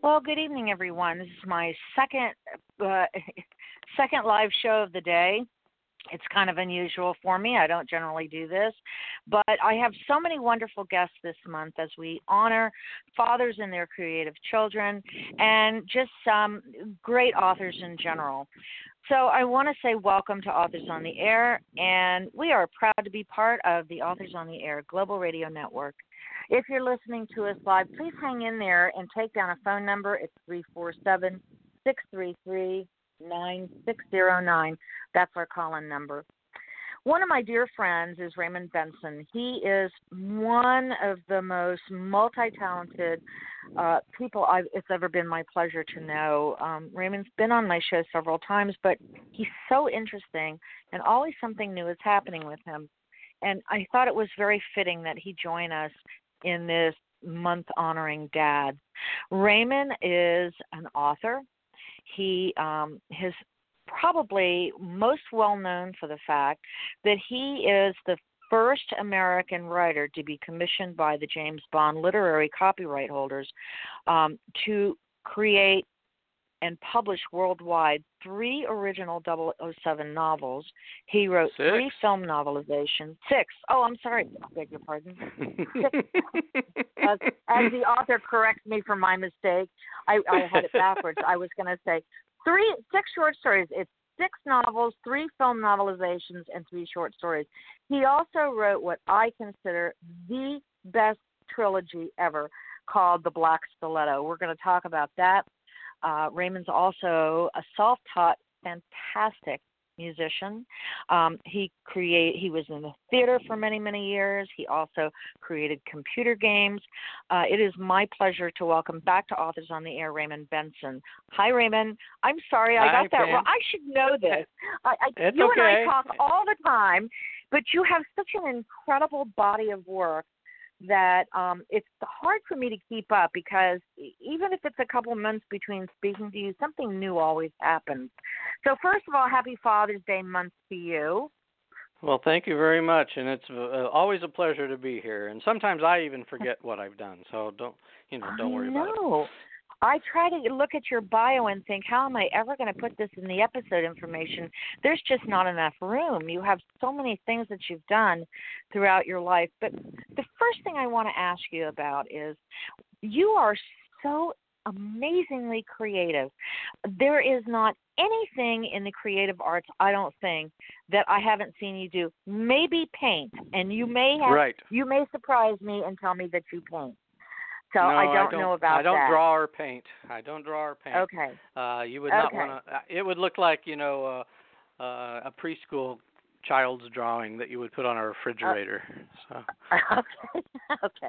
Well, good evening, everyone. This is my uh, second live show of the day. It's kind of unusual for me. I don't generally do this, but I have so many wonderful guests this month as we honor fathers and their creative children and just some great authors in general. So I want to say welcome to Authors on the Air, and we are proud to be part of the Authors on the Air Global Radio Network. If you're listening to us live, please hang in there and take down a phone number. It's 347-633-9609. That's our call-in number. One of my dear friends is Raymond Benson. He is one of the most multi-talented people it's ever been my pleasure to know. Raymond's been on my show several times, but he's so interesting, and always something new is happening with him. And I thought it was very fitting that he join us in this month honoring dads. Raymond is an author. He is probably most well known for the fact that he is the first American writer to be commissioned by the James Bond literary copyright holders to create and publish worldwide 3 original 007 novels. He wrote 6. 3 film novelizations. 6. Oh, I'm sorry. I beg your pardon. 6. As the author corrects me for my mistake, I had it backwards. I was going to say 6 short stories. It's 6 novels, 3 film novelizations, and 3 short stories. He also wrote what I consider the best trilogy ever called The Black Stiletto. We're going to talk about that. Raymond's also a self-taught, fantastic musician. He was in the theater for many, many years. He also created computer games. It is my pleasure to welcome back to Authors on the Air, Raymond Benson. Hi, Raymond. I'm sorry I got that wrong. I should know this. You okay. and I talk all the time, but you have such an incredible body of work that it's hard for me to keep up because even if it's a couple months between speaking to you, something new always happens. So first of all, happy Father's Day month to you. Well, thank you very much, and it's always a pleasure to be here. And sometimes I even forget what I've done, so don't worry about it. I try to look at your bio and think, how am I ever going to put this in the episode information? There's just not enough room. You have so many things that you've done throughout your life. But the first thing I want to ask you about is you are so amazingly creative. There is not anything in the creative arts, I don't think, that I haven't seen you do. Maybe paint, and you may surprise me and tell me that you paint. So no, I don't know about that. I don't draw or paint. Okay. You would not want to. It would look like a preschool child's drawing that you would put on a refrigerator. Okay.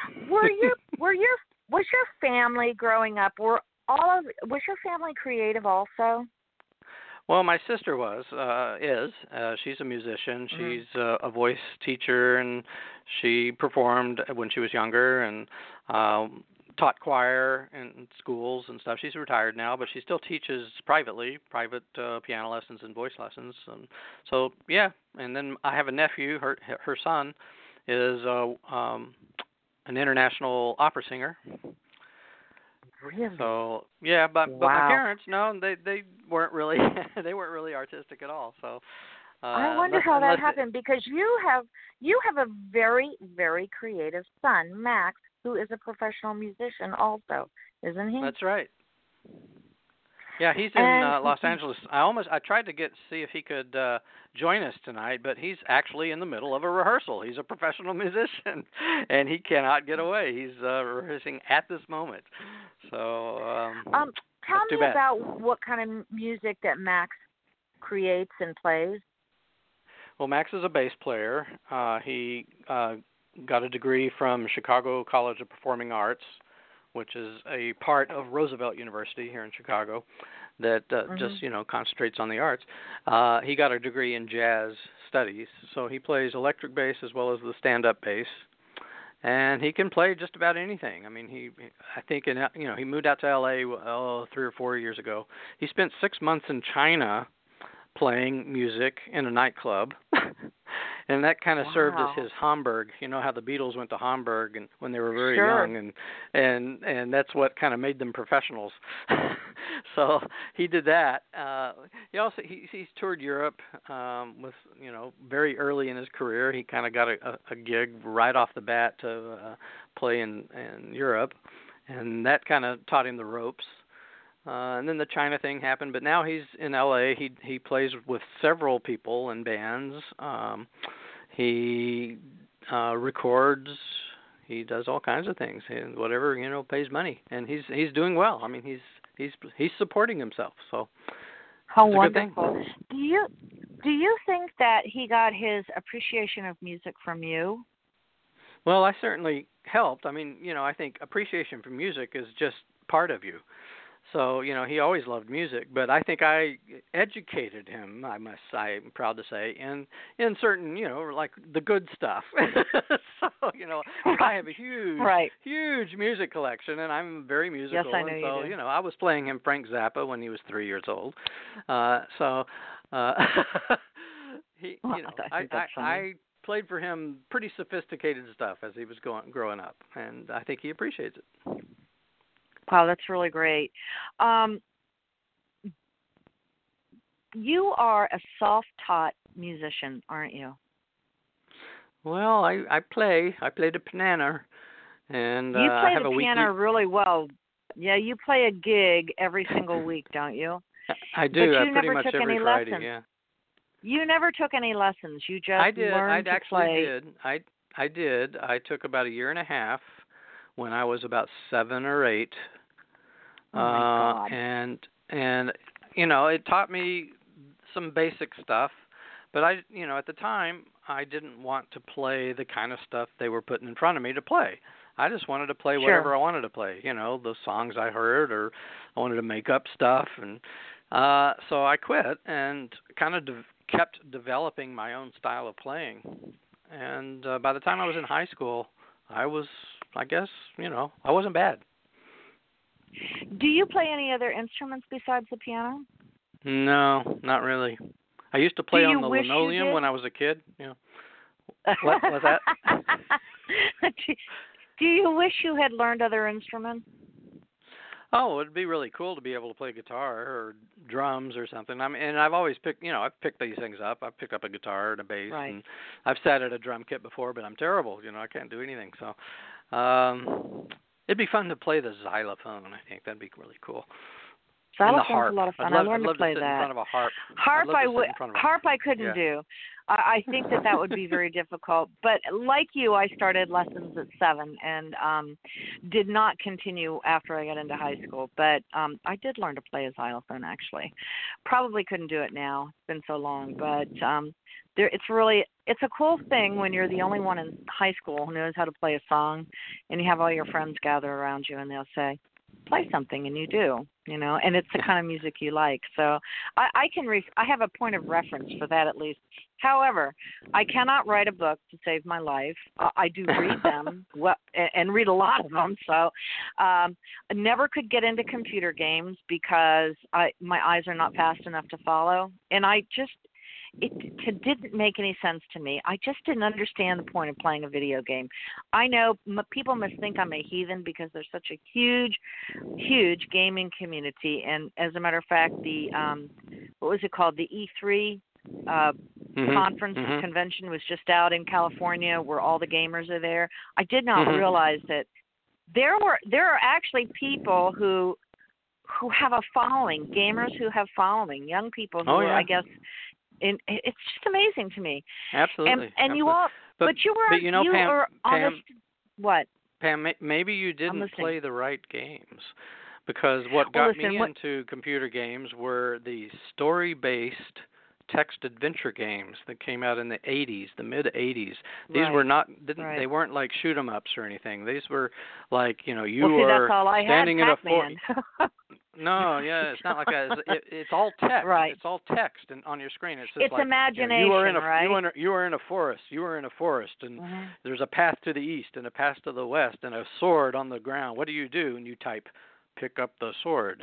Was your family growing up? Was your family creative also? Well, my sister is. She's a musician. Mm-hmm. She's a voice teacher, and she performed when she was younger and taught choir in schools and stuff. She's retired now, but she still teaches private piano lessons and voice lessons. And so, yeah. And then I have a nephew. Her son is an international opera singer. Really? So yeah, but my parents, no, they weren't really artistic at all. So I wonder how that happened because you have a very, very creative son, Max, who is a professional musician also, isn't he? That's right. Yeah, he's in Los Angeles. I tried to see if he could join us tonight, but he's actually in the middle of a rehearsal. He's a professional musician, and he cannot get away. He's rehearsing at this moment. So tell me about what kind of music that Max creates and plays. Well, Max is a bass player. He got a degree from Chicago College of Performing Arts, which is a part of Roosevelt University here in Chicago that just concentrates on the arts. He got a degree in jazz studies, so he plays electric bass as well as the stand-up bass, and he can play just about anything. I mean, he moved out to L.A. 3 or 4 years ago. He spent 6 months in China playing music in a nightclub. and that kind of served as Wow. his Hamburg. You know how the Beatles went to Hamburg and when they were very Sure. young, and that's what kind of made them professionals. So he did that. He's toured Europe with, very early in his career. He kind of got a gig right off the bat to play in Europe, and that kind of taught him the ropes. And then the China thing happened, but now he's in LA. He plays with several people and bands. He records. He does all kinds of things, and whatever pays money. And he's doing well. I mean, he's supporting himself. So How it's a wonderful. good thing. Do you think that he got his appreciation of music from you? Well, I certainly helped. I mean, I think appreciation for music is just part of you. So, he always loved music, but I think I educated him, I'm proud to say, in certain, like the good stuff. So, I have a huge music collection, and I'm very musical. Yes, I know and you so, do. I was playing him Frank Zappa when he was 3 years old. He, Well, I think that's funny. I played for him pretty sophisticated stuff as he was growing up, and I think he appreciates it. Wow, that's really great. You are a self-taught musician, aren't you? Well, I play the piano, and You play have the a piano weekly. really well. Yeah, you play a gig every single week, don't you? I do. But you pretty never much took every any Friday. lessons. Yeah. You never took any lessons. You just I did. I learned to actually play. did. I did. I took about a year and a half when I was about 7 or 8. Oh my God. And it taught me some basic stuff, but at the time I didn't want to play the kind of stuff they were putting in front of me to play. I just wanted to play whatever I wanted to play, the songs I heard, or I wanted to make up stuff, and so I quit and kind of kept developing my own style of playing. And by the time I was in high school, I guess, I wasn't bad. Do you play any other instruments besides the piano? No, not really. I used to play on the wish you linoleum did? when I was a kid. What was that? Do you wish you had learned other instruments? Oh, it'd be really cool to be able to play guitar or drums or something. I mean, and I've always I've picked these things up. I've picked up a guitar and a bass, Right. and I've sat at a drum kit before, but I'm terrible. I can't do anything. So, it'd be fun to play the xylophone. I think that'd be really cool. Xylophone's a lot of fun. I learned to play sit that. in front of a harp. Harp I couldn't do. I think that would be very difficult. But like you, I started lessons at 7 and did not continue after I got into high school. But I did learn to play a xylophone, actually. Probably couldn't do it now. It's been so long. But it's a cool thing when you're the only one in high school who knows how to play a song, and you have all your friends gather around you, and they'll say, play something, and you do, and it's the kind of music you like. So I have a point of reference for that at least. However, I cannot write a book to save my life. I do read them and read a lot of them. So I never could get into computer games because my eyes are not fast enough to follow, and it didn't make any sense to me. I just didn't understand the point of playing a video game. I know people must think I'm a heathen because there's such a huge gaming community. And as a matter of fact, the what was it called? The E3 conference convention was just out in California, where all the gamers are there. I did not realize that there are actually people who have a following, gamers who have following, young people who are, I guess. And it's just amazing to me. Absolutely. And you all, but you were, Pam, what? Pam, maybe you didn't play the right games, because what got me into computer games were the story-based text adventure games that came out in the 80s, the mid 80s. These were not, they weren't like shoot 'em ups or anything. These were like, were that's all I standing had, in a fort. No, it's not like that. It's all text. Right. It's all text and on your screen. It says it's like, imagination, you are in a, right? You are in a forest. You are in a forest, and there's a path to the east and a path to the west and a sword on the ground. What do? And you type, pick up the sword.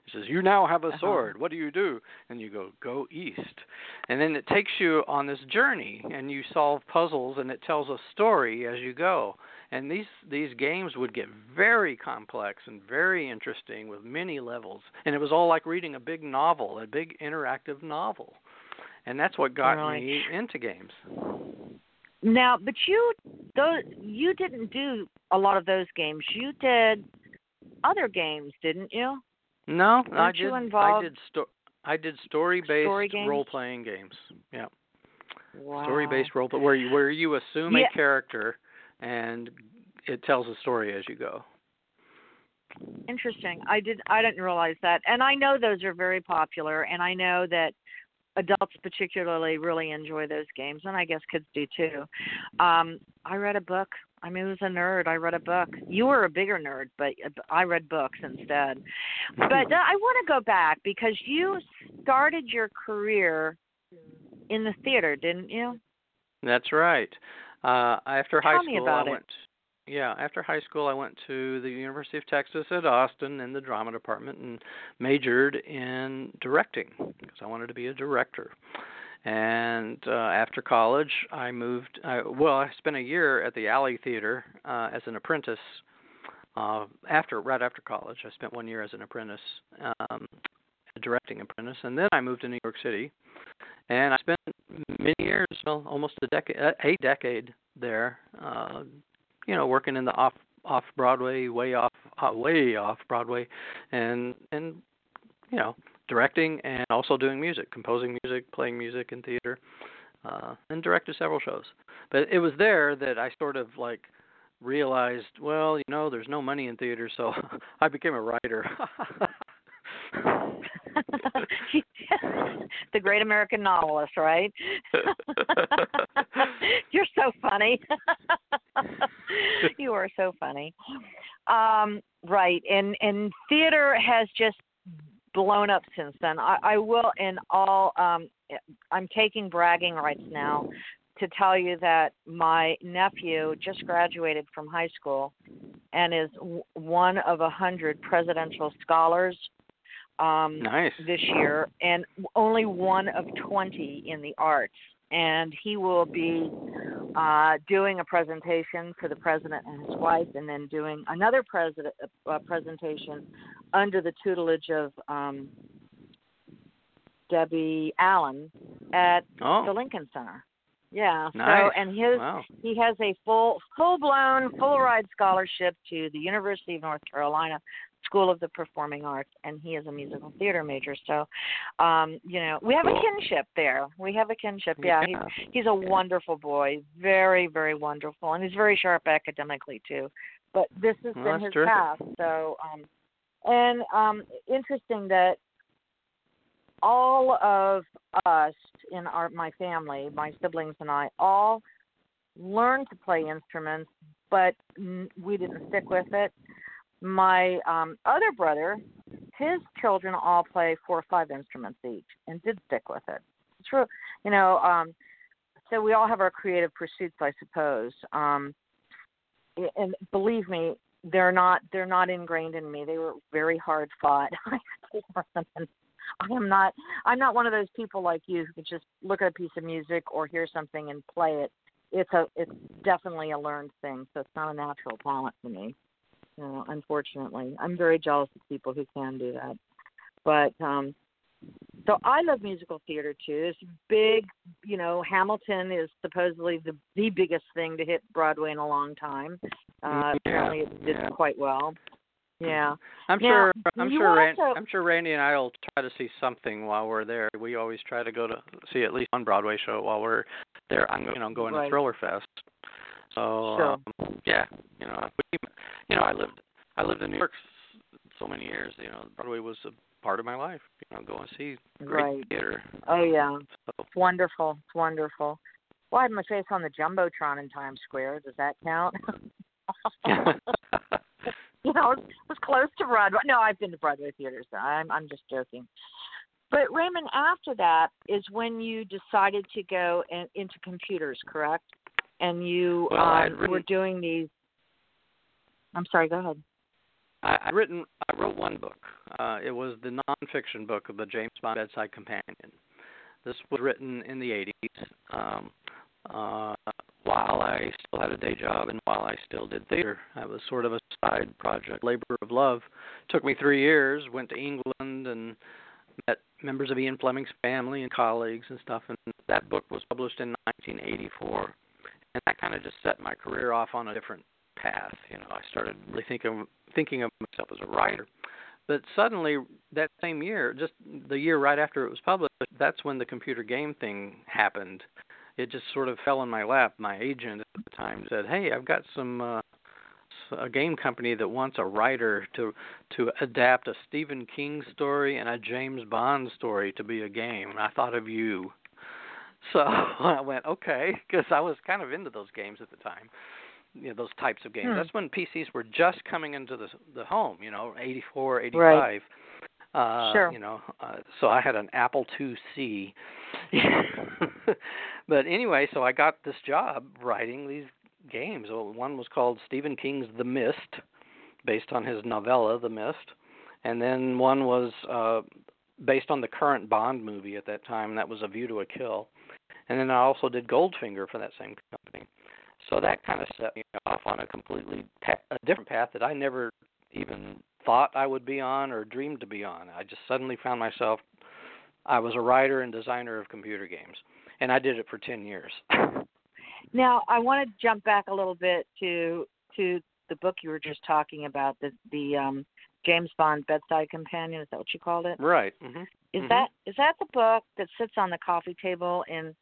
It says, you now have a Uh-huh. sword. What do you do? And you go east. And then it takes you on this journey, and you solve puzzles, and it tells a story as you go. And these games would get very complex and very interesting with many levels. And it was all like reading a big novel, a big interactive novel. And that's what got me into games. Now, but you didn't do a lot of those games. You did other games, didn't you? No, I did story-based role-playing games. Yeah. Wow. Story-based role where you assume a character and it tells a story as you go. Interesting. I didn't realize that. And I know those are very popular, and I know that adults particularly really enjoy those games, and I guess kids do too. I read a book. I mean, I was a nerd. I read a book. You were a bigger nerd, but I read books instead. But I want to go back because you started your career in the theater, didn't you? That's right. After high school, after high school, I went to the University of Texas at Austin in the drama department and majored in directing because I wanted to be a director. And after college, I spent a year at the Alley Theater as an apprentice. Right after college, I spent 1 year as an apprentice, a directing apprentice, and then I moved to New York City. And I spent many years, almost a decade there, working in the off Broadway, way off Broadway, and directing and also doing music, composing music, playing music in theater, and directed several shows. But it was there that I sort of realized, there's no money in theater, so I became a writer. The great American novelist, right? You're so funny. You are so funny. Right, and theater has just blown up since then. I will, I'm taking bragging rights now to tell you that my nephew just graduated from high school and is one of 100 presidential scholars this year, and only one of 20 in the arts. And he will be doing a presentation for the president and his wife, and then doing another presentation under the tutelage of Debbie Allen at the Lincoln Center. Yeah. Nice. So, and he has a full-blown, full-ride scholarship to the University of North Carolina School of the Performing Arts, and he is a musical theater major. So, we have a kinship there. Yeah, he's a wonderful boy, very, very wonderful, and he's very sharp academically too. But this has been his path. So, interesting that all of us in my family, my siblings and I, all learned to play instruments, but we didn't stick with it. My other brother, his children all play 4 or 5 instruments each and did stick with it. It's true, so we all have our creative pursuits, I suppose. And believe me, they're not ingrained in me. They were very hard fought. I'm not one of those people like you who can just look at a piece of music or hear something and play it. It's definitely a learned thing, so it's not a natural talent for me. Unfortunately, I'm very jealous of people who can do that. But so I love musical theater too. It's big. Hamilton is supposedly the biggest thing to hit Broadway in a long time. Apparently, it did quite well. Yeah, I'm sure Randy and I will try to see something while we're there. We always try to go to see at least one Broadway show while we're there. I'm going to Thriller Fest. So sure. I lived in New York so many years. Broadway was a part of my life. Go and see great theater. Oh yeah, It's wonderful. It's wonderful. Well, I had my face on the Jumbotron in Times Square. Does that count? It was close to Broadway. No, I've been to Broadway theaters. So I'm just joking. But Raymond, after that is when you decided to go into computers, correct? And you were doing these. I'm sorry. Go ahead. I wrote one book. It was the nonfiction book of the James Bond Bedside Companion. This was written in the 80s while I still had a day job and while I still did theater. It was sort of a side project, labor of love. Took me 3 years, went to England and met members of Ian Fleming's family and colleagues and stuff, and that book was published in 1984. And that kind of just set my career off on a different path. You know, I started really thinking of myself as a writer. But suddenly, that same year, just the year right after it was published, that's when the computer game thing happened. It just sort of fell in my lap. My agent at the time said, "Hey, I've got a game company that wants a writer to adapt a Stephen King story and a James Bond story to be a game. And I thought of you." So I went, okay, because I was kind of into those games at the time, you know, those types of games. That's when PCs were just coming into the home, you know, 84, 85. Right. Sure. You know, so I had an Apple IIc. But anyway, so I got this job writing these games. One was called Stephen King's The Mist, based on his novella The Mist, and then one was based on the current Bond movie at that time, and that was A View to a Kill. And then I also did Goldfinger for that same company. So that kind of set me off on a completely a different path that I never even thought I would be on or dreamed to be on. I just suddenly found myself, I was a writer and designer of computer games, and I did it for 10 years. Now, I want to jump back a little bit to the book you were just talking about, the James Bond Bedside Companion. Is that what you called it? Right. Mm-hmm. Is that the book that sits on the coffee table in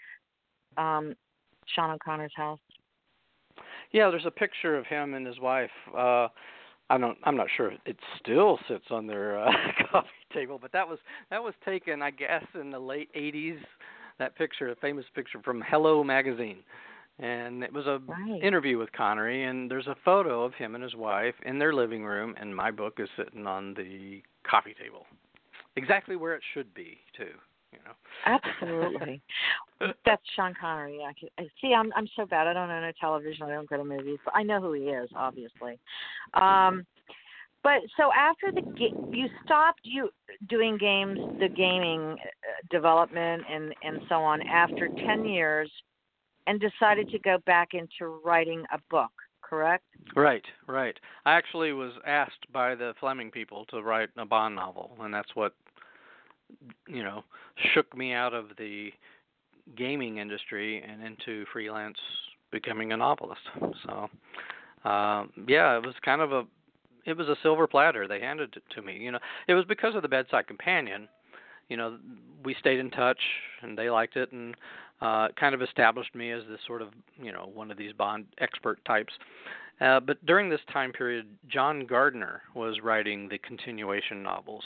Sean O'Connor's house? Yeah, there's a picture of him and his wife. I'm not sure if it still sits on their coffee table, but that was taken, I guess, in the late 80s. That picture, a famous picture from Hello magazine, and it was a interview with Connery. And there's a photo of him and his wife in their living room, and my book is sitting on the coffee table, exactly where it should be, too. You know. Absolutely. That's Sean Connery. I see. I'm so bad. I don't own a television. I don't go to movies, but I know who he is, obviously. But so after you stopped doing games, the gaming development and so on after 10 years, and decided to go back into writing a book. Correct? Right. I actually was asked by the Fleming people to write a Bond novel, and that's what, you know, shook me out of the gaming industry and into freelance becoming a novelist. So, yeah, it was kind of a silver platter. They handed it to me. You know, it was because of the Bedside Companion. You know, we stayed in touch, and they liked it, and kind of established me as this sort of, you know, one of these Bond expert types. But during this time period, John Gardner was writing the continuation novels.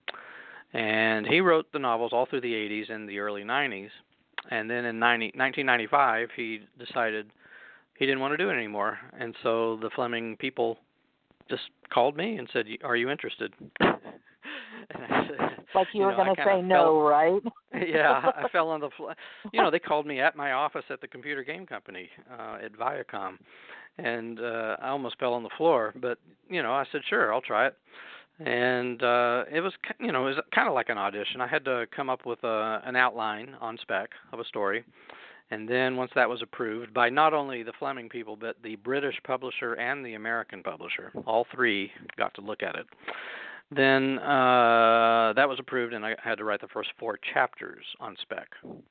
And he wrote the novels all through the 80s and the early 90s. And then in 1995, he decided he didn't want to do it anymore. And so the Fleming people just called me and said, "Are you interested?" And I said, like you were going to say no, right? Yeah, I fell on the floor. You know, they called me at my office at the computer game company at Viacom. And I almost fell on the floor. But, you know, I said, sure, I'll try it. And it was kind of like an audition. I had to come up with an outline on spec of a story, and then once that was approved by not only the Fleming people, but the British publisher and the American publisher, all three got to look at it. Then that was approved, and I had to write the first 4 chapters on spec.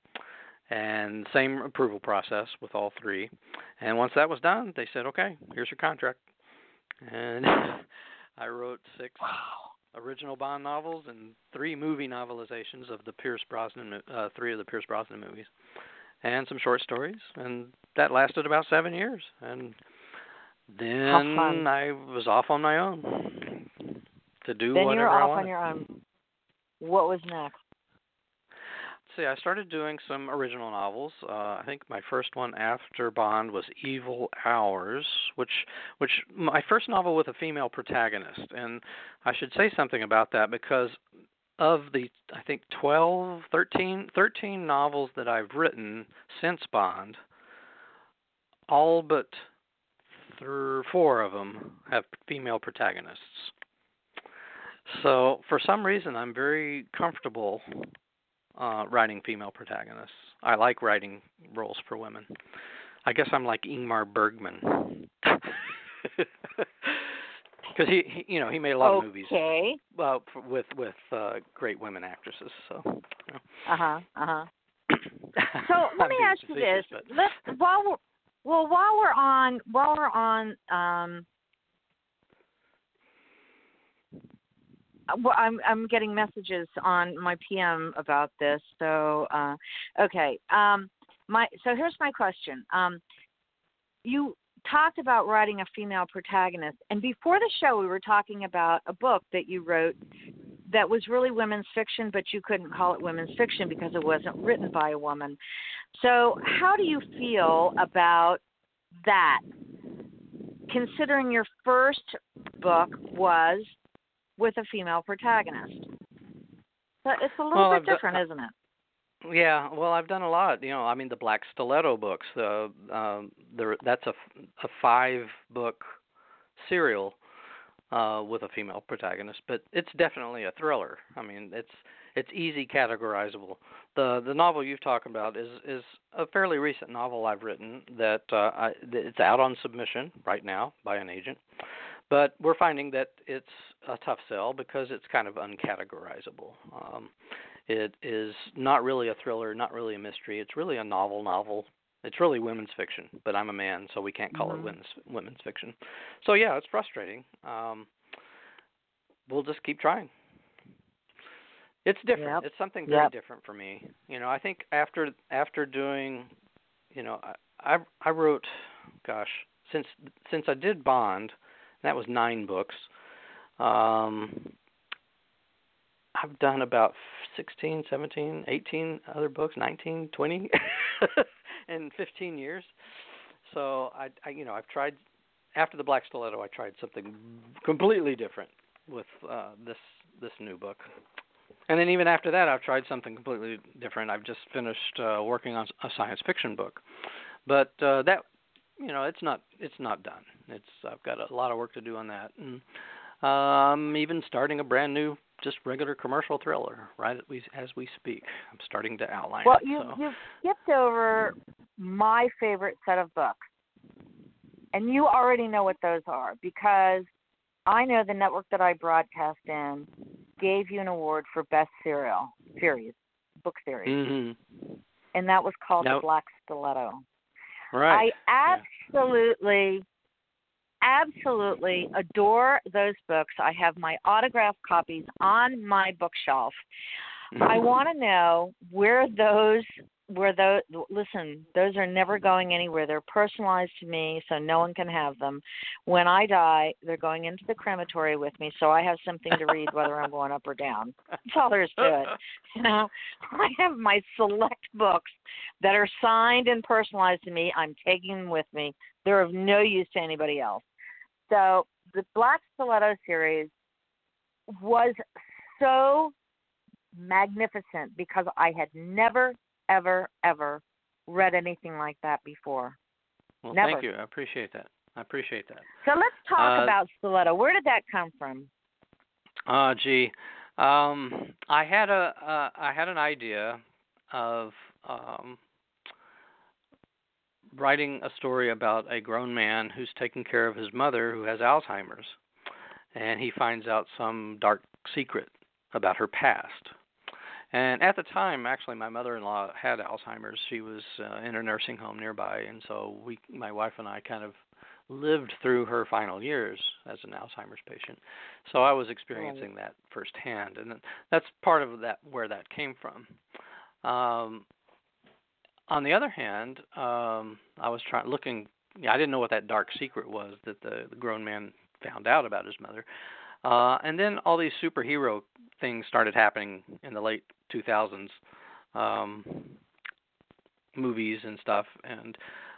And same approval process with all three. And once that was done, they said, okay, here's your contract. And I wrote 6 original Bond novels and 3 movie novelizations of the Pierce Brosnan, 3 of the Pierce Brosnan movies, and some short stories. And that lasted about 7 years. And then I was off on my own to do whatever I wanted. Then you were off on your own. What was next? See, I started doing some original novels. I think my first one after Bond was Evil Hours, which my first novel with a female protagonist. And I should say something about that because of the, I think, 13 novels that I've written since Bond, all but 4 of them have female protagonists. So for some reason, I'm very comfortable writing female protagonists. I like writing roles for women. I guess I'm like Ingmar Bergman, because he made a lot of movies. Okay. With great women actresses. So. So let me ask you this: while we're on, well, I'm getting messages on my PM about this. So okay, so here's my question. You talked about writing a female protagonist, and before the show, we were talking about a book that you wrote that was really women's fiction, but you couldn't call it women's fiction because it wasn't written by a woman. So how do you feel about that, considering your first book was with a female protagonist? So it's a little bit different, isn't it? Yeah, well, I've done a lot. The Black Stiletto books. That's a 5-book serial with a female protagonist, but it's definitely a thriller. It's easy categorizable. The novel you've talked about is a fairly recent novel I've written that it's out on submission right now by an agent, but we're finding that it's a tough sell because it's kind of uncategorizable. It is not really a thriller, not really a mystery. It's really a novel. It's really women's fiction, but I'm a man, so we can't call it women's fiction. So yeah, it's frustrating. We'll just keep trying. It's different. Yep. It's something very different for me. I think after doing, I wrote, since I did Bond, that was 9 books. I've done about 16, 17, 18 other books, 19, 20 in 15 years. So I've tried, after the Black Stiletto, I tried something completely different with this new book. And then even after that, I've tried something completely different. I've just finished working on a science fiction book. But that, it's not done. I've got a lot of work to do on that. And I'm even starting a brand new, just regular commercial thriller, right as we speak. I'm starting to outline it. Well, you've skipped over my favorite set of books. And you already know what those are, because I know the network that I broadcast in gave you an award for Best Book Series. Mm-hmm. And that was called The Black Stiletto. Right. I absolutely adore those books. I have my autographed copies on my bookshelf. I want to know where those, listen, those are never going anywhere. They're personalized to me, so no one can have them. When I die, they're going into the crematory with me, so I have something to read whether I'm going up or down. That's all there is to it. I have my select books that are signed and personalized to me. I'm taking them with me. They're of no use to anybody else. So the Black Stiletto series was so magnificent because I had never, ever, ever read anything like that before. Well, never. Thank you. I appreciate that. So let's talk about Stiletto. Where did that come from? I had an idea of writing a story about a grown man who's taking care of his mother who has Alzheimer's, and he finds out some dark secret about her past. And at the time, actually, my mother-in-law had Alzheimer's. She was in a nursing home nearby, and so my wife and I kind of lived through her final years as an Alzheimer's patient. So I was experiencing that firsthand, and that's part of that where that came from. On the other hand, I was looking. I didn't know what that dark secret was that the grown man found out about his mother. And then all these superhero things started happening in the late 2000s, movies and stuff. And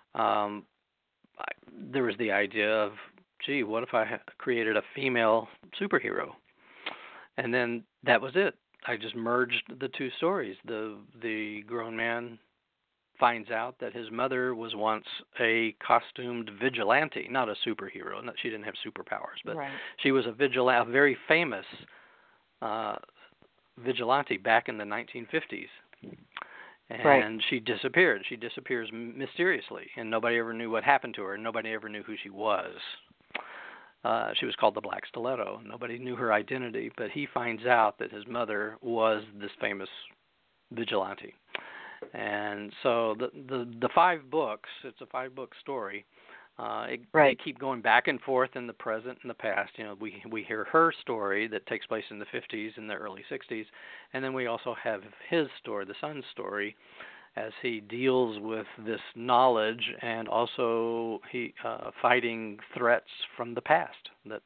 there was the idea of, gee, what if I created a female superhero? And then that was it. I just merged the two stories. The grown man finds out that his mother was once a costumed vigilante, not a superhero. She didn't have superpowers, but she was a vigilante, a very famous vigilante back in the 1950s. And Right. she disappeared. She disappears mysteriously, and nobody ever knew what happened to her. Nobody ever knew who she was. She was called the Black Stiletto. Nobody knew her identity, but he finds out that his mother was this famous vigilante. And so the 5 books, it's a 5-book story. They keep going back and forth in the present and the past. You know, we hear her story that takes place in the 50s and the early 60s, and then we also have his story, the son's story, as he deals with this knowledge and also he fighting threats from the past that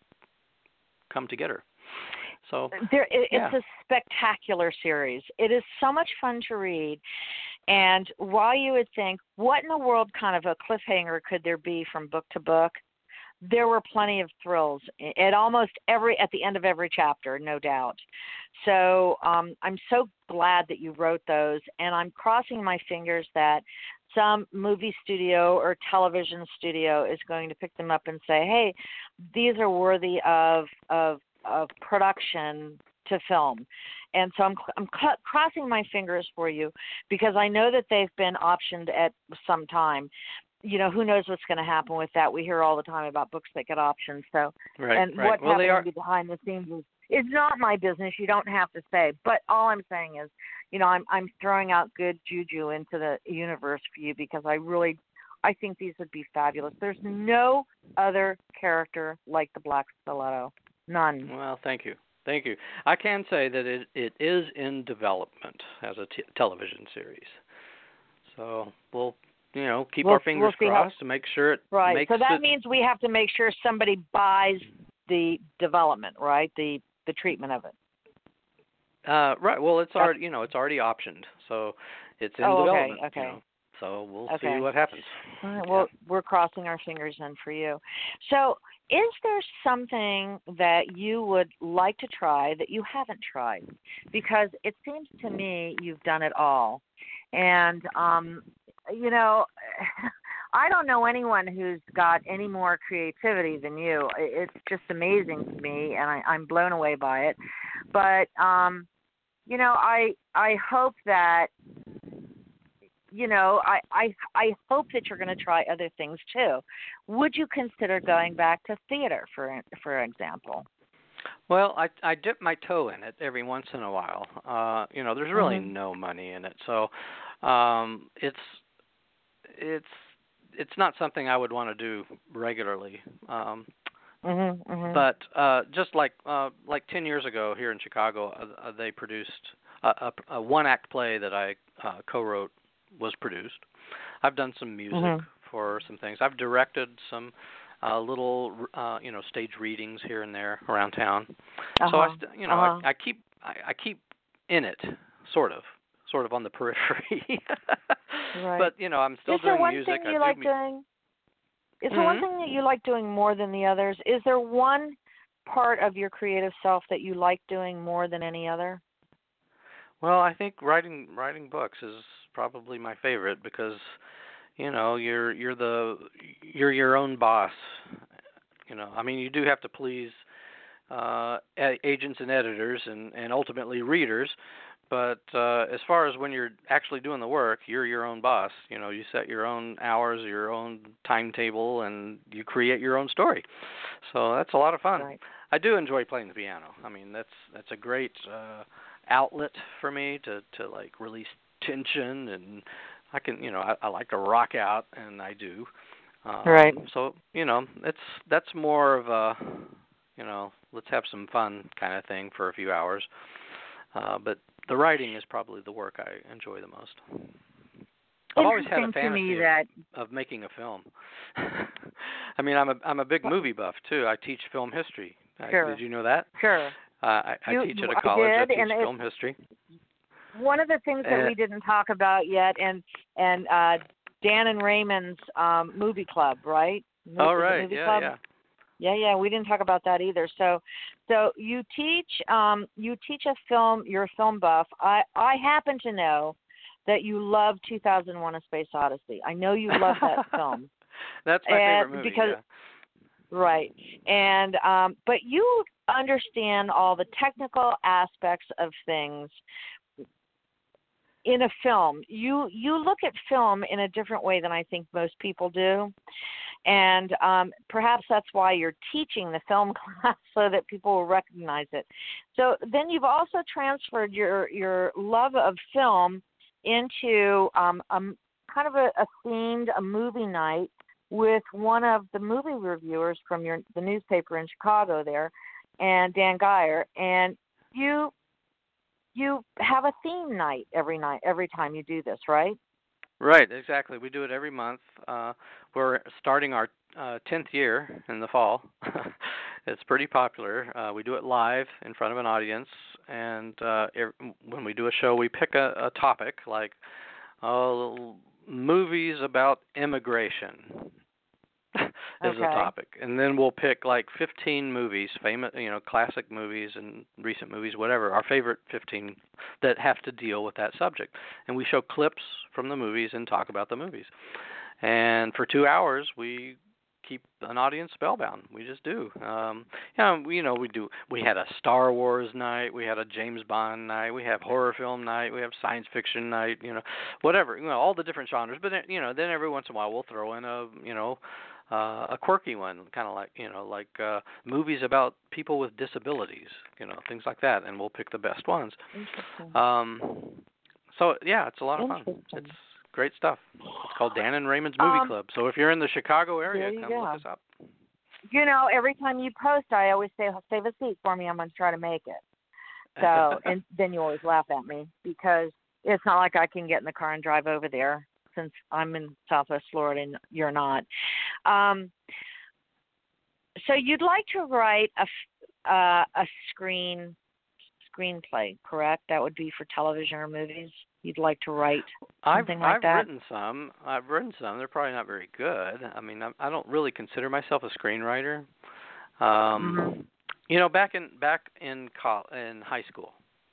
come to get her. So it's a spectacular series. It is so much fun to read. And while you would think, what in the world kind of a cliffhanger could there be from book to book, there were plenty of thrills at the end of every chapter, no doubt. So I'm so glad that you wrote those, and I'm crossing my fingers that some movie studio or television studio is going to pick them up and say, hey, these are worthy of production to film. And so I'm crossing my fingers for you, because I know that they've been optioned at some time. You know, who knows what's going to happen with that? We hear all the time about books that get optioned. So, what's happening behind the scenes is not my business. You don't have to say. But all I'm saying is, you know, I'm throwing out good juju into the universe for you, because I think these would be fabulous. There's no other character like the Black Stiletto. None. Well, thank you. Thank you. I can say that it is in development as a television series. So we'll keep our fingers crossed to make sure it makes so that means we have to make sure somebody buys the development, right? The treatment of it. Right. Well, it's already it's already optioned, so it's in development. Okay. You know, so we'll see what happens. All right. Well, we're crossing our fingers then for you. So, is there something that you would like to try that you haven't tried? Because it seems to me you've done it all, and you know, I don't know anyone who's got any more creativity than you. It's just amazing to me, and I'm blown away by it. But you know, I hope that. You know, I hope that you're going to try other things too. Would you consider going back to theater, for example? Well, I dip my toe in it every once in a while. You know, there's really no money in it, so it's not something I would want to do regularly. But just like 10 years ago here in Chicago, they produced a one-act play that I co-wrote. Was produced. I've done some music for some things. I've directed some little stage readings here and there around town. So I keep in it, sort of on the periphery. Right. But I'm still doing music. Is there one thing that you like doing more than the others? Is there one part of your creative self that you like doing more than any other? Well, I think writing books is probably my favorite, because you're your own boss. I mean, you do have to please agents and editors and ultimately readers, but as far as when you're actually doing the work, you're your own boss. You set your own hours, your own timetable, and you create your own story. So that's a lot of fun. Right. I do enjoy playing the piano. I mean, that's a great outlet for me to like release tension, and I can I like to rock out, and I do. Right. So that's more of a let's have some fun kind of thing for a few hours. But the writing is probably the work I enjoy the most. I've always had a fantasy of making a film. I mean, I'm a big movie buff too. I teach film history. Sure. Did you know that? Sure. I teach at a college. I teach film history. One of the things that we didn't talk about yet, and Dan and Raymond's movie club, right? Right. Yeah. Yeah. We didn't talk about that either. So you teach you're a film buff. I happen to know that you love 2001: A Space Odyssey. I know you love that film. That's my favorite movie. Right. And but you understand all the technical aspects of things in a film. You look at film in a different way than I think most people do. And perhaps that's why you're teaching the film class so that people will recognize it. So then you've also transferred your love of film into kind of a themed a movie night with one of the movie reviewers from the newspaper in Chicago there, and Dan Geyer, and you have a theme night every time you do this, right? Right, exactly. We do it every month. We're starting our 10th year in the fall. It's pretty popular. We do it live in front of an audience, and when we do a show, we pick a topic like movies about immigration is the topic, and then we'll pick like 15 movies, famous, classic movies and recent movies, whatever, our favorite 15 that have to deal with that subject, and we show clips from the movies and talk about the movies. And for 2 hours, we keep an audience spellbound. We just do. We had a Star Wars night, we had a James Bond night, we have horror film night, we have science fiction night, whatever, all the different genres. But then every once in a while we'll throw in a quirky one, kind of like movies about people with disabilities, things like that, and we'll pick the best ones. So yeah, it's a lot of fun. It's great stuff. It's called Dan and Raymond's Movie Club. So if you're in the Chicago area, come look us up. Every time you post, I always say, save a seat for me. I'm going to try to make it. So, and then you always laugh at me because it's not like I can get in the car and drive over there since I'm in Southwest Florida and you're not. So you'd like to write a screenplay, correct? That would be for television or movies. You'd like to write something like that? I've written some. They're probably not very good. I mean, I don't really consider myself a screenwriter. Back in high school,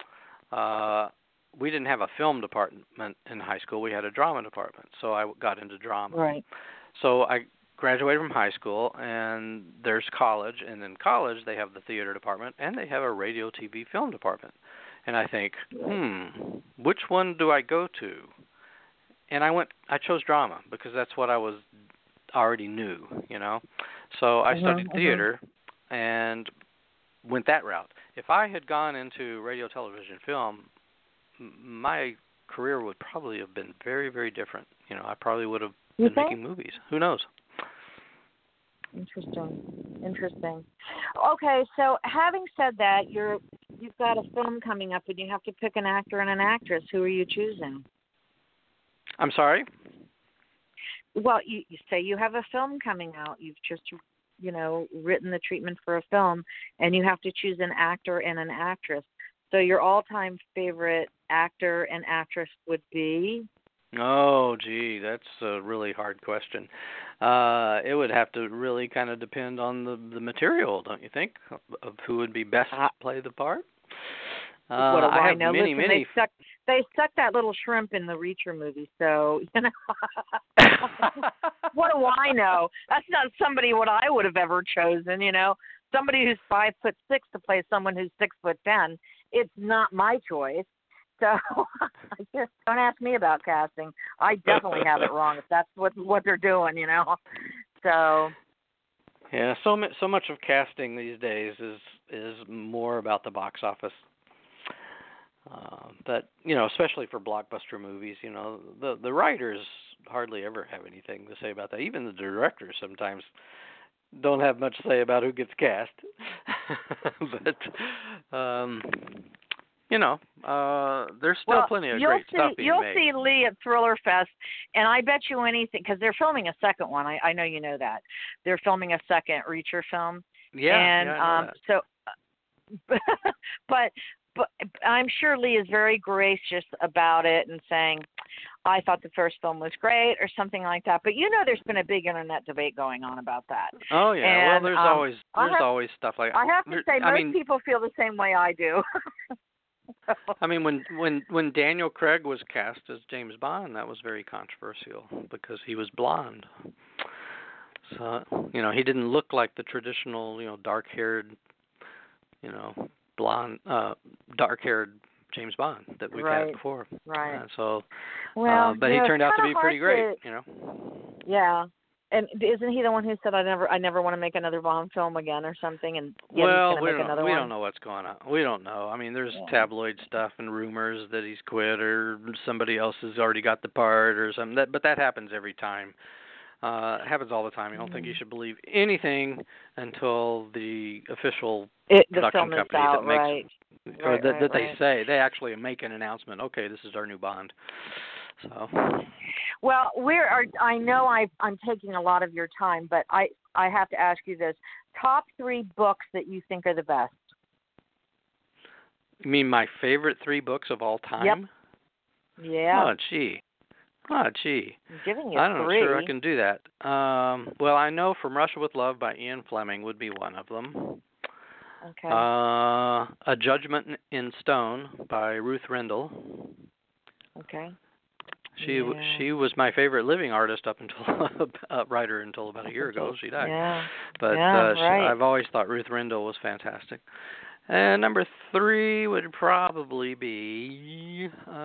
we didn't have a film department in high school. We had a drama department, so I got into drama. Right. So I graduated from high school, and there's college, and in college they have the theater department, and they have a radio, TV, film department. And I think, which one do I go to? And I chose drama because that's what I already knew, So I studied theater and went that route. If I had gone into radio, television, film, my career would probably have been very, very different. I probably would have been making movies. Who knows? Interesting. Okay, so having said that, you've got a film coming up, and you have to pick an actor and an actress. Who are you choosing? I'm sorry? Well, you say you have a film coming out. You've just, written the treatment for a film, and you have to choose an actor and an actress. So your all-time favorite actor and actress would be? Oh, gee, that's a really hard question. It would have to really kind of depend on the material, don't you think, of who would be best to play the part? What do I know? Many. They stuck that little shrimp in the Reacher movie, so what do I know? That's not somebody what I would have ever chosen. Somebody who's 5'6" to play someone who's 6'10". It's not my choice. So just don't ask me about casting. I definitely have it wrong if that's what they're doing, So yeah, so much of casting these days is more about the box office. But especially for blockbuster movies, the writers hardly ever have anything to say about that. Even the directors sometimes don't have much to say about who gets cast. But there's still plenty of great stuff being made. You'll see Lee at Thriller Fest, and I bet you anything, because they're filming a second one. I know you know that. They're filming a second Reacher film. Yeah, and I know that. So, but I'm sure Lee is very gracious about it and saying, I thought the first film was great or something like that. But there's been a big internet debate going on about that. Oh yeah, and, well there's always stuff like that. I have to say most people feel the same way I do. I mean, when Daniel Craig was cast as James Bond, that was very controversial because he was blonde. So, he didn't look like the traditional, dark-haired, blonde, dark-haired James Bond that we've had before. Right. So, well, but he turned out to be pretty great, Yeah. And isn't he the one who said I never want to make another Bond film again or something? And yet well, he's going to make another one. We don't know what's going on. We don't know. I mean, there's tabloid stuff and rumors that he's quit or somebody else has already got the part or something. But that happens every time. It happens all the time. I don't think you should believe anything until the official production company out, that makes or that they say. They actually make an announcement. Okay, this is our new Bond. So. Well, I know I'm taking a lot of your time, but I have to ask you this: top 3 books that you think are the best. You mean my favorite 3 books of all time? Yep. Yeah. Oh, gee. I'm giving you I'm not 3. sure I can do that. Well, I know From Russia with Love by Ian Fleming would be one of them. Okay. A Judgment in Stone by Ruth Rendell. Okay. She was my favorite living artist up until writer until about a year ago. She died. Yeah. But I've always thought Ruth Rendell was fantastic. And number 3 would probably be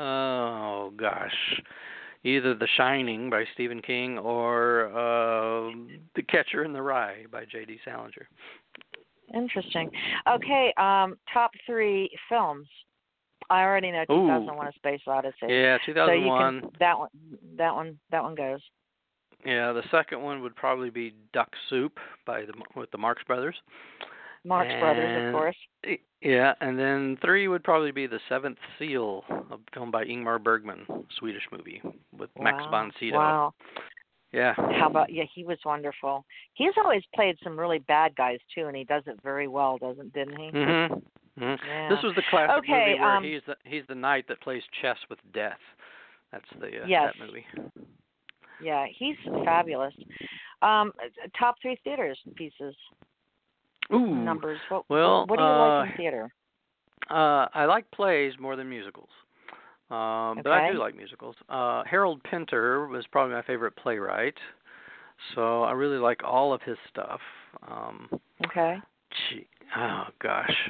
either The Shining by Stephen King or The Catcher in the Rye by J.D. Salinger. Interesting. Okay, top 3 films. I already know 2001: A Space Odyssey. Yeah, 2001. So that one goes. Yeah, the second one would probably be Duck Soup with the Marx Brothers. Brothers, of course. Yeah, and then 3 would probably be The Seventh Seal, a film by Ingmar Bergman, Swedish movie with Max von Sydow. Wow. Yeah. How about he was wonderful. He's always played some really bad guys too, and he does it very well, didn't he? Mm-hmm. Mm-hmm. Yeah. This was the classic movie where he's the knight that plays chess with death. That's that movie. Yeah, he's fabulous. Top 3 theaters pieces. Ooh. Numbers. What do you like in theater? I like plays more than musicals. But I do like musicals. Harold Pinter was probably my favorite playwright. So I really like all of his stuff. Okay. Oh gosh.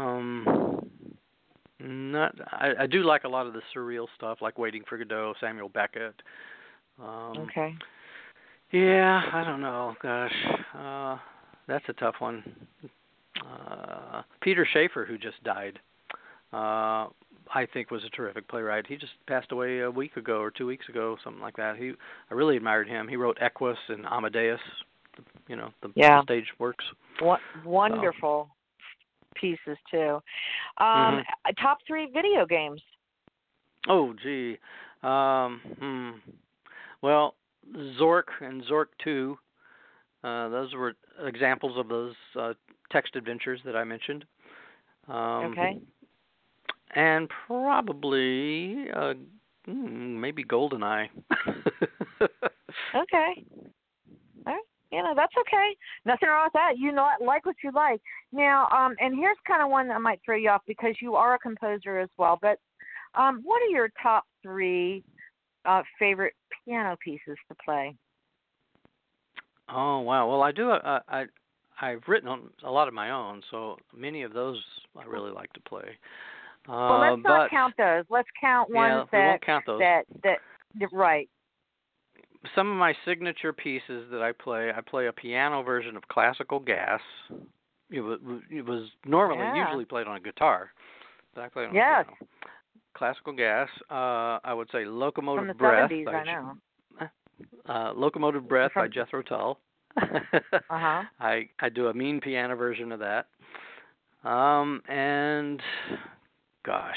I do like a lot of the surreal stuff, like Waiting for Godot, Samuel Beckett. Okay. Yeah, I don't know. Gosh, that's a tough one. Peter Shaffer, who just died, I think was a terrific playwright. He just passed away a week ago or 2 weeks ago, something like that. I really admired him. He wrote Equus and Amadeus, the stage works. Wonderful pieces too. Top 3 video games. Oh, gee. Well, Zork and Zork 2. Those were examples of those text adventures that I mentioned. Okay. And probably maybe GoldenEye. Okay. All right. That's okay. Nothing wrong with that. Like what you like. Now, and here's kind of one that might throw you off because you are a composer as well. But what are your top 3 favorite piano pieces to play? Oh, wow. Well, I do. I've written a lot of my own, so many of those I really like to play. Well, let's not count those. Let's count ones we won't count those. That right. Some of my signature pieces that I play a piano version of Classical Gas. It was normally usually played on a guitar, but I played on a piano. Classical Gas. I would say Locomotive Breath. From the 70s, I know. Locomotive Breath by Jethro Tull. Uh-huh. I do a mean piano version of that. And gosh.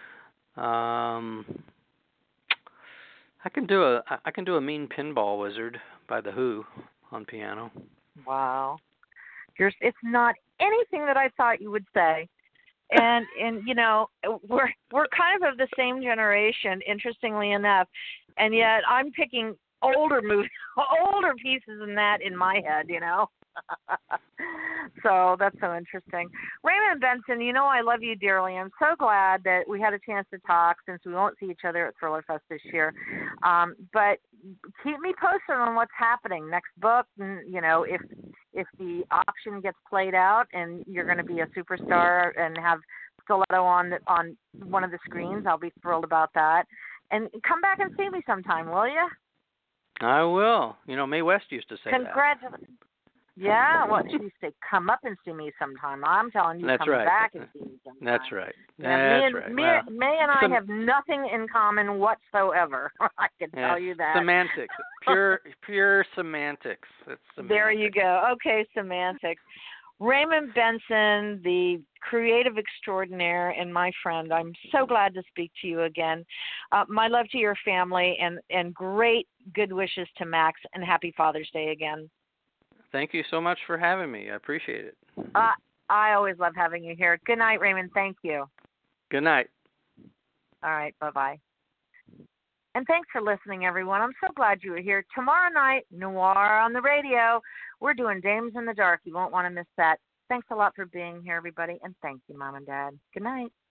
I can do a mean Pinball Wizard by The Who on piano. Wow. It's not anything that I thought you would say. And we're kind of the same generation, interestingly enough, and yet I'm picking older pieces than that in my head, So that's so interesting. Raymond Benson, you know I love you dearly. I'm so glad that we had a chance to talk since we won't see each other at Thriller Fest this year. But keep me posted on what's happening. Next book, you know, if the option gets played out and you're going to be a superstar and have Stiletto on one of the screens, I'll be thrilled about that. And come back and see me sometime, will you? I will. You know, Mae West used to say Congratulations. Yeah, well, she used to come up and see me sometime. I'm telling you, That's come right. back and see me sometime. That's right. That's right. Mae and I have nothing in common whatsoever. I can tell you that. Semantics. Pure semantics. It's semantics. There you go. Okay, semantics. Raymond Benson, the creative extraordinaire and my friend, I'm so glad to speak to you again. My love to your family and great good wishes to Max, and happy Father's Day again. Thank you so much for having me. I appreciate it. I always love having you here. Good night, Raymond. Thank you. Good night. All right. Bye-bye. And thanks for listening, everyone. I'm so glad you were here. Tomorrow night, Noir on the radio. We're doing Dames in the Dark. You won't want to miss that. Thanks a lot for being here, everybody. And thank you, Mom and Dad. Good night.